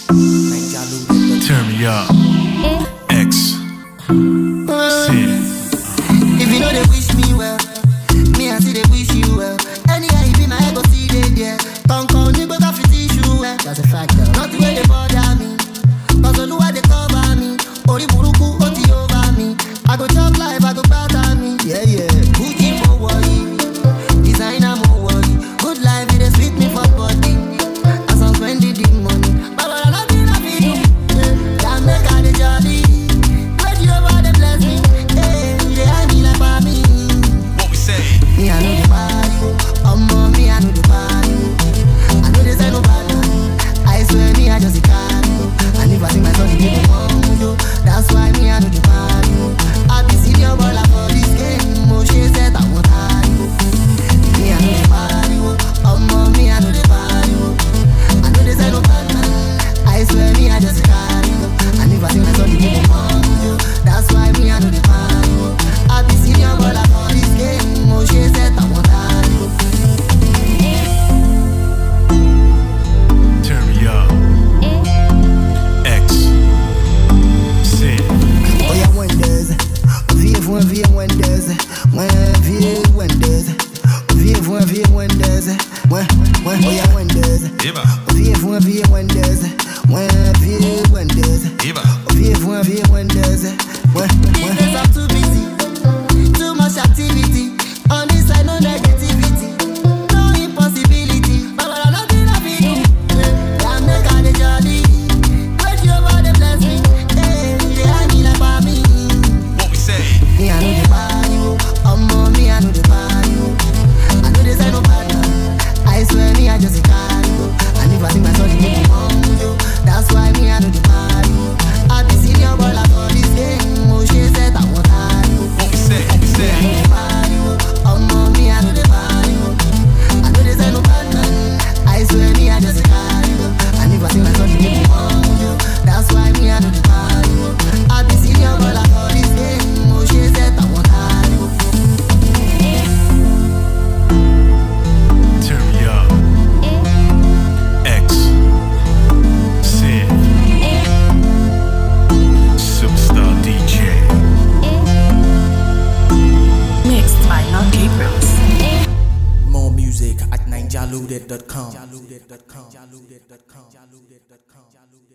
Turn me up. X. If you know they wish me well, me I see they wish you well. Anyhow you be my ego see they there. Come nigga got fit issue well. That's a fact though. Not the way they bother me, cause Oluwa they cover me. Ori buruku oti over me. I go chop life, I go batter me. Yeah. Gucci for worry, designer more worry. Good life it sweet me for body. As I'm spending the money, but I nothing I feel do. That make I the jolly. Wait you over the bless me. I me like for me. What we say? Me I know the buy you. Me I know the buy you. I know they say no bad man. I swear me I just carry you. And if I see my son the people want you. That's why me I know the buy you. I be senior baller for this game. She said I want you. Me I know the buy you. Me I know the buy you. I know they say no bad man. I swear me I just carry you. And if I see my son the people want you. That's why me I know the buy you. I be senior baller for this game. She said I want you. Turn me up. X. Sit. Oh yeah, wonders. VF1 wonders. VF wonders. VF1 wonders. Oh yeah, wonders. Eva. VF1 wonders. VF wonders. Eva. VF1 wonders. Business I'm too busy. Too much activity. On this side no negativity. No impossibility. But I nothing I feel do. I make all the jolly. Wait you over the bless me. I me like for me. What we say? Me I know the buy you. Me I know the buy you. I know they say no bad man. I swear me I just carry you. And if I see my son the people want you. That's why me I know the buy you. I be senior baller for this game. She said I want you. What we say? What we say? Me I know the buy you. Me I know the buy you. I know they say no bad man. I swear me I just carry you. And if I see my son the people want you. That's why me I know the buy you. I be senior baller for this game. She said I want you. Turn me up. X. Sit. Superstar DJ. Mixed by Lord Gabriels. More music at ninjalude.com.